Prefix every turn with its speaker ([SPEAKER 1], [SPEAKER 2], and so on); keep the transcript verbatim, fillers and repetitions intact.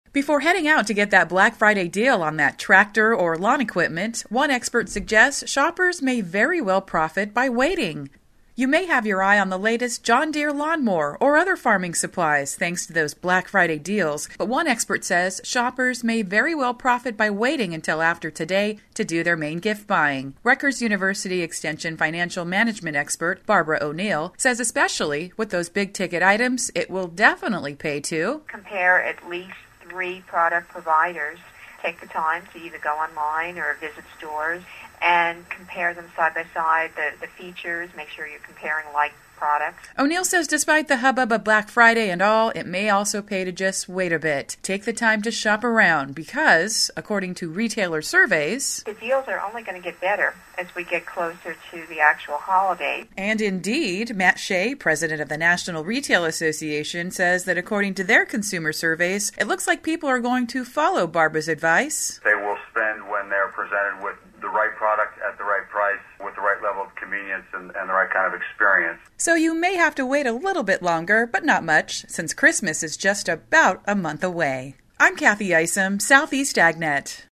[SPEAKER 1] Before heading out to get that Black Friday deal on that tractor or lawn equipment, one expert suggests shoppers may very well profit by waiting. You may have your eye on the latest John Deere lawnmower or other farming supplies thanks to those Black Friday deals, but one expert says shoppers may very well profit by waiting until after today to do their main gift buying. Rutgers University Extension financial management expert Barbara O'Neill says especially with those big-ticket items, it will definitely pay to
[SPEAKER 2] compare at least three product providers. Take the time to either go online or visit stores and compare them side by side, the, the features, make sure you're comparing like products.
[SPEAKER 1] O'Neill says despite the hubbub of Black Friday and all, it may also pay to just wait a bit. Take the time to shop around because, according to retailer surveys,
[SPEAKER 2] the deals are only going to get better as we get closer to the actual holiday.
[SPEAKER 1] And indeed, Matt Shea, president of the National Retail Association, says that according to their consumer surveys, it looks like people are going to follow Barbara's advice.
[SPEAKER 3] They will spend when they're presented with the right product at the right price with the right level of convenience and, and the right kind of experience.
[SPEAKER 1] So you may have to wait a little bit longer, but not much, since Christmas is just about a month away. I'm Kathy Isom, Southeast AgNet.